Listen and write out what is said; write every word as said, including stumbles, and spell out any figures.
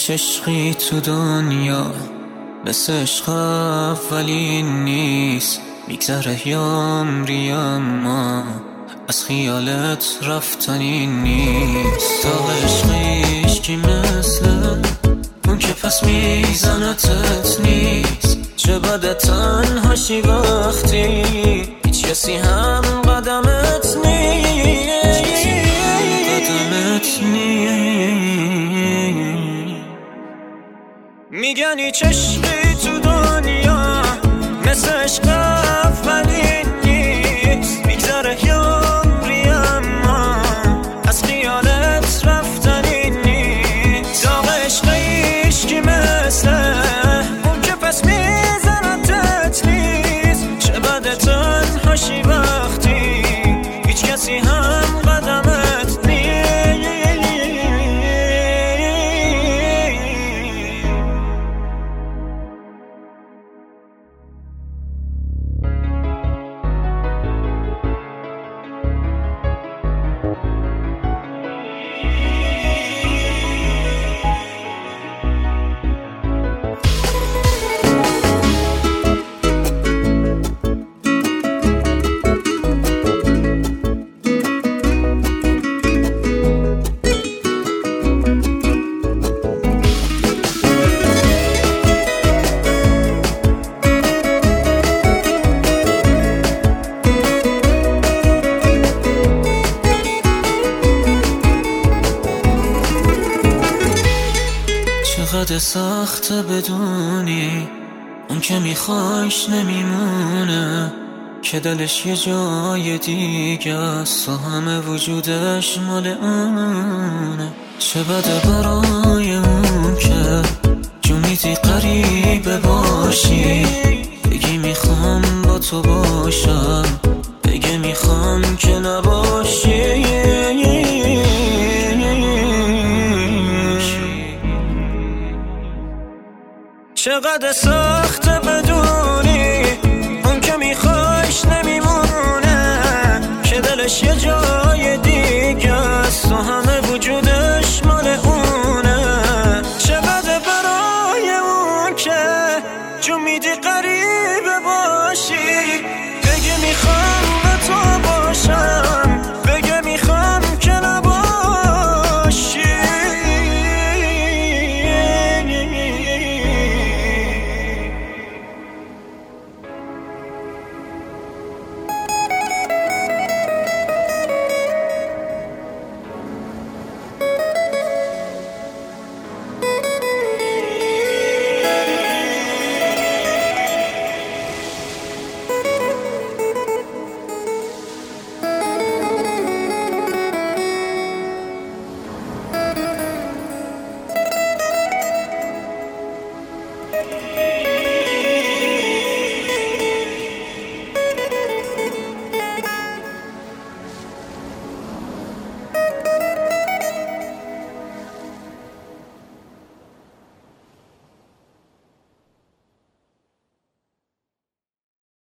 هیچ عشقی تو دنیا مثل عشق اولین نیست. میگذره یامری اما از خیالت رفتنی نیست. تا عشقیش کی مثل اون که پس میزنتت نیست. چه بده تنهاشی وقتی هیچ کسی هم قدمت نیست. قدمت نیست. میگن هیچ عشقی تو دنیا مثل عشق اولین نیست. میگذره یامری اما از خیالت رفتنی نیست. داغ عشقیش کی مثل اون که پس میزنتت نیست. چه بده تنهاشی وقتی هیچ کسی هم قدمت نیست. چقدر سخته بدونی اون که میخوایش نمیمونه، که دلش یه جای دیگه است و همه وجودش مال اونه. چه بده برای اون که جو میدی قریبه باشی، بگی میخوام با تو باشم، بگی میخوام که نباشی. چقدر سخته بدونی اون که میخوایش نمیمونه، که دلش یه جای دیگه است و همه وجودش مال اونه. چقدر برای اون که جو میدی قریبه باشی، بگی میخوام با تو باشم، بگی میخوام که نباشی.